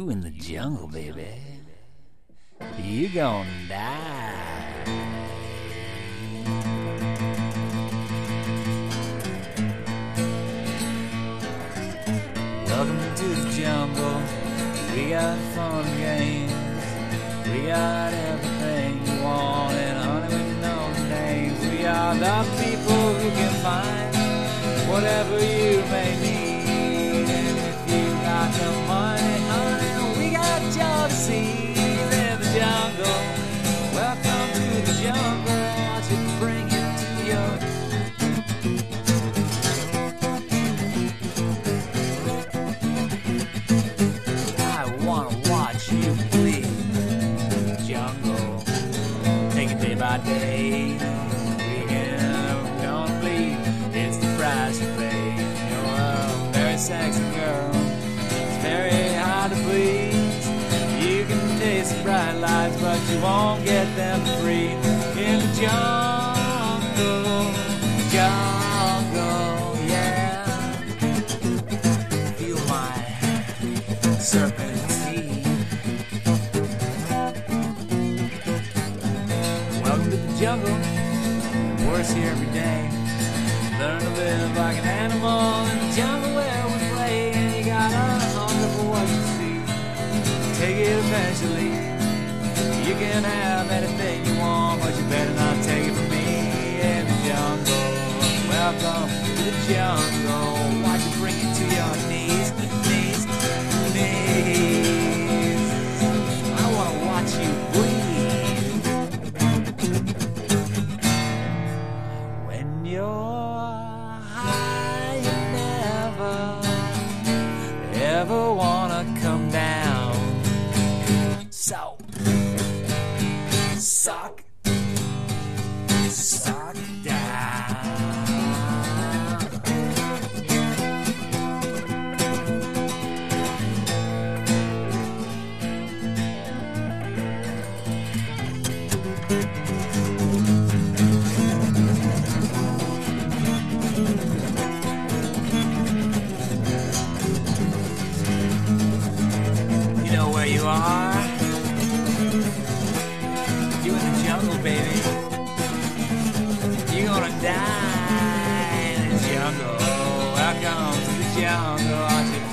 You in the jungle, baby. You gon' die. Welcome to the jungle. We got fun games. We got everything you want, and honey, we know the names. We are the people who can find whatever you may need. And if you got the money, honey, we got your disease in the jungle. Welcome to the jungle. Watch it bring you to your you bleed, jungle. Take it day by day. We're gonna bleed. It's the price you pay. You're a very sexy girl. It's very hard to please. You can taste the bright lights, but you won't get them free. In the jungle, jungle, yeah. Feel my serpent. Jungle, worse here every day. Learn to live like an animal in the jungle where we play. And you gotta hunger for what you see. Take it eventually. You can have anything you want, but you better not take it from me. In the jungle, welcome to the jungle. Watch it bring you to your knees, knees, knees. I wanna watch you bleed. Ever wanna come down? So suck down. Where you are, you in the jungle, baby. You're gonna die in the jungle. Welcome to the jungle.